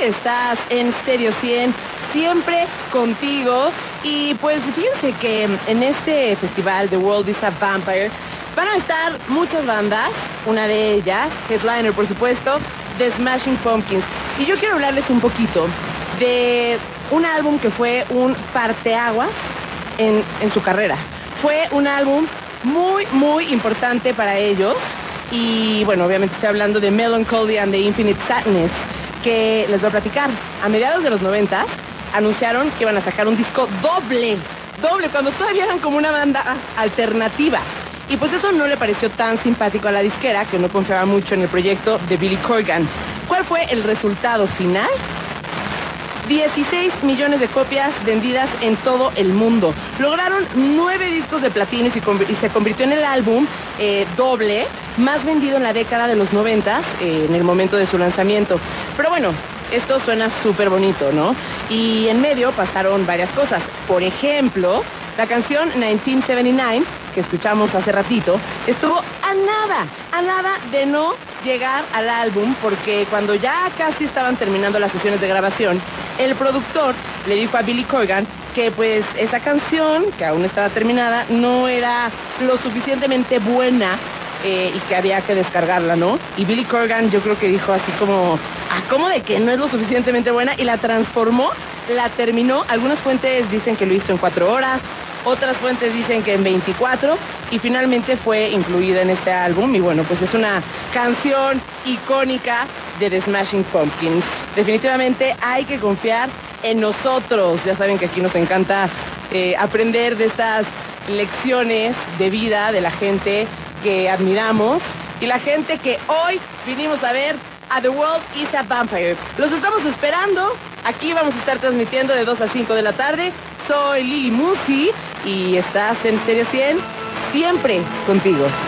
estás en Stereo 100, siempre contigo. Y pues fíjense que en este festival, The World is a Vampire, van a estar muchas bandas, una de ellas, headliner por supuesto, The Smashing Pumpkins. Y yo quiero hablarles un poquito de un álbum que fue un parteaguas en su carrera. Fue un álbum muy, muy importante para ellos. Y bueno, obviamente estoy hablando de Melancholy and the Infinite Sadness, que les voy a platicar. A mediados de los 90s anunciaron que iban a sacar un disco doble, cuando todavía eran como una banda alternativa. Y pues eso no le pareció tan simpático a la disquera, que no confiaba mucho en el proyecto de Billy Corgan. ¿Cuál fue el resultado final? 16 millones de copias vendidas en todo el mundo. Lograron 9 discos de platino y se convirtió en el álbum doble más vendido en la década de los 90s, en el momento de su lanzamiento. Pero bueno, esto suena súper bonito, ¿no? Y en medio pasaron varias cosas. Por ejemplo, la canción 1979, que escuchamos hace ratito, estuvo a nada de no llegar al álbum, porque cuando ya casi estaban terminando las sesiones de grabación, el productor le dijo a Billy Corgan que pues esa canción, que aún estaba terminada, no era lo suficientemente buena y que había que descargarla, ¿no? Y Billy Corgan yo creo que dijo así como, ¿cómo de que no es lo suficientemente buena? Y la transformó, la terminó. Algunas fuentes dicen que lo hizo en 4 horas, otras fuentes dicen que en 24, y finalmente fue incluida en este álbum. Y bueno, pues es una canción icónica de The Smashing Pumpkins. Definitivamente hay que confiar en nosotros. Ya saben que aquí nos encanta aprender de estas lecciones de vida de la gente que admiramos y la gente que hoy vinimos a ver a The World is a Vampire. Los estamos esperando. Aquí vamos a estar transmitiendo de 2 a 5 de la tarde. Soy Lili Musi y estás en Stereo 100, siempre contigo.